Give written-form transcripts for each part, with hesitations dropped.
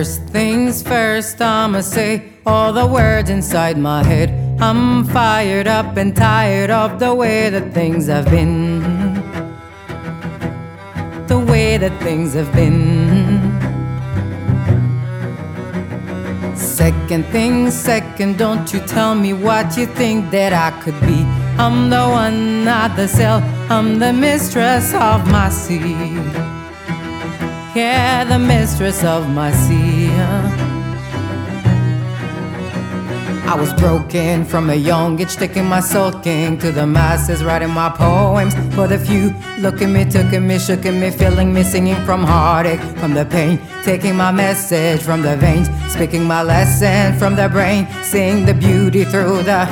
First things first, I'ma say all the words inside my head. I'm fired up and tired of the way that things have been. The way that things have been. Second thing second, don't you tell me what you think that I could be. I'm the one, not the cell. I'm the mistress of my sea. Yeah, the mistress of my sea. I was broken from a young age, taking my sulking to the masses, writing my poems for the few. Look at me, took at me, shook at me, feeling me, singing from heartache, from the pain, taking my message from the veins, speaking my lesson from the brain, seeing the beauty through the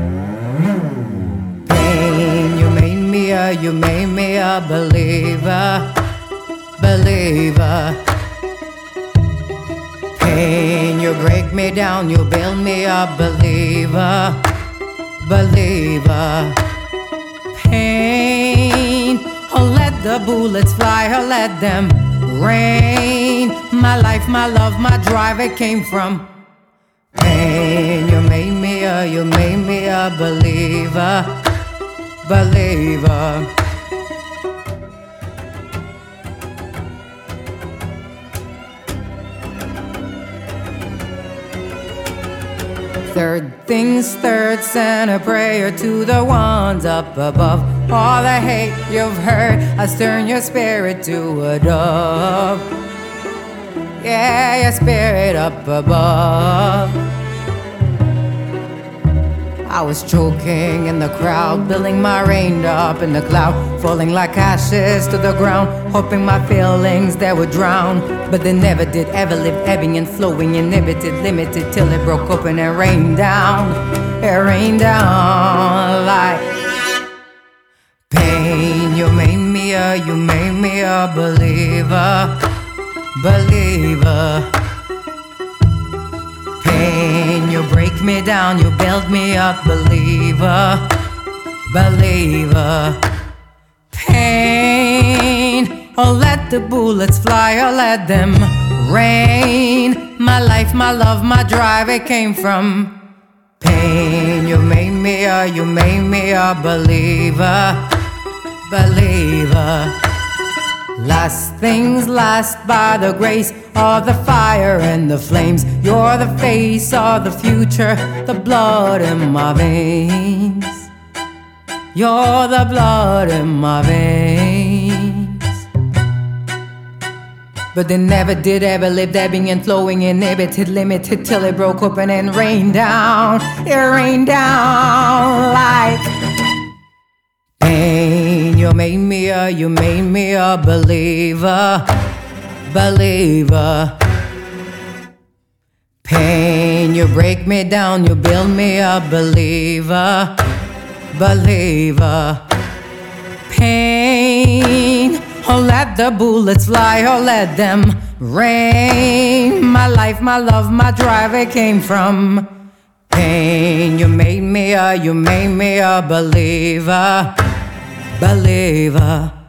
pain. You made me a believer. Believer. Pain, you break me down, you build me up. Believer. Believer. Pain, oh let the bullets fly, or let them rain. My life, my love, my drive, it came from pain. You made me a believer. Believer. Third things third, send a prayer to the ones up above. All the hate you've heard has turned your spirit to a dove. Yeah, your spirit up above. I was choking in the crowd, building my rain up in the cloud, falling like ashes to the ground, hoping my feelings they would drown. But they never did, ever lived, ebbing and flowing, inhibited, limited, till it broke open and rained down. It rained down like pain. You made me a believer. Believer. Pain, you break me down, you build me up. Believer. Believer. Pain, oh let the bullets fly, or let them rain. My life, my love, my drive, it came from pain. You made me a believer. Believer. Last things last, by the grace of the fire and the flames. You're the face of the future, the blood in my veins. You're the blood in my veins. But they never did, ever lived, ebbing and flowing, inhibited, limited, till it broke open and rained down. It rained down like pain. You made me a believer. Believer. Pain, you break me down, you build me up. Believer. Believer. Pain, oh let the bullets fly, or let them rain. My life, my love, my drive, it came from pain. You made me a believer. Believer.